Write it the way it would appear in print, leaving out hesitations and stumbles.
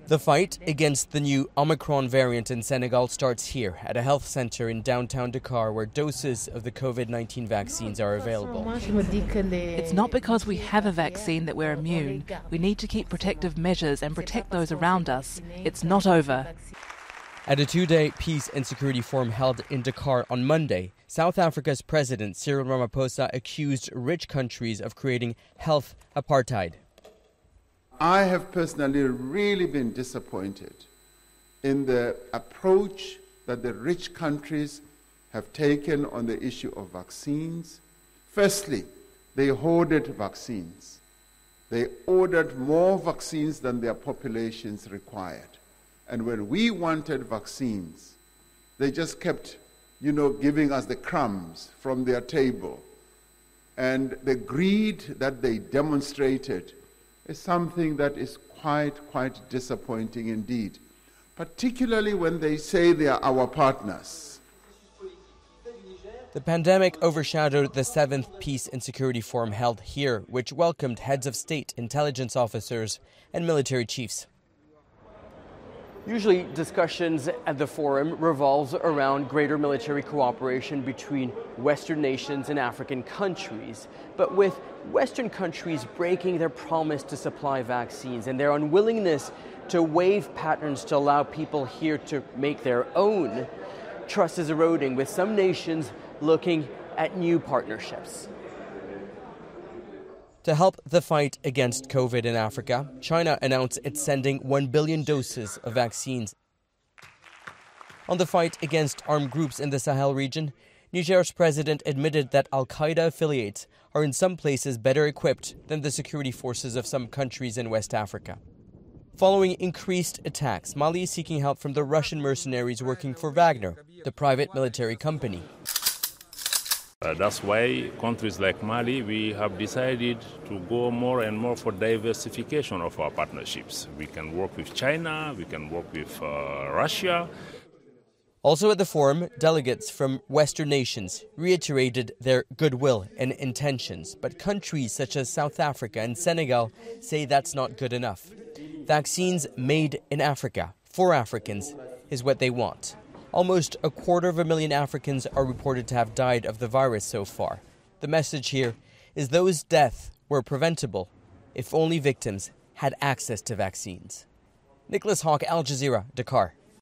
The fight against the new Omicron variant in Senegal starts here at a health center in downtown Dakar, where doses of the COVID-19 vaccines are available. It's not because we have a vaccine that we're immune. We need to keep protective measures and protect those around us. It's not over. At a two-day peace and security forum held in Dakar on Monday, South Africa's President Cyril Ramaphosa accused rich countries of creating health apartheid. I have personally really been disappointed in the approach that the rich countries have taken on the issue of vaccines. Firstly, they hoarded vaccines. They ordered more vaccines than their populations required. And when we wanted vaccines, they just kept, giving us the crumbs from their table. And the greed that they demonstrated is something that is quite disappointing indeed, particularly when they say they are our partners. The pandemic overshadowed the 7th Peace and Security Forum held here, which welcomed heads of state, intelligence officers, and military chiefs. Usually, discussions at the forum revolves around greater military cooperation between Western nations and African countries. But with Western countries breaking their promise to supply vaccines and their unwillingness to waive patterns to allow people here to make their own, trust is eroding, with some nations looking at new partnerships. To help the fight against COVID in Africa, China announced it's sending 1 billion doses of vaccines. On the fight against armed groups in the Sahel region, Niger's president admitted that al-Qaeda affiliates are in some places better equipped than the security forces of some countries in West Africa. Following increased attacks, Mali is seeking help from the Russian mercenaries working for Wagner, the private military company. That's why countries like Mali, we have decided to go more and more for diversification of our partnerships. We can work with China, we can work with Russia. Also at the forum, delegates from Western nations reiterated their goodwill and intentions, but countries such as South Africa and Senegal say that's not good enough. Vaccines made in Africa for Africans is what they want. Almost 250,000 Africans are reported to have died of the virus so far. The message here is those deaths were preventable if only victims had access to vaccines. Nicholas Hawk, Al Jazeera, Dakar.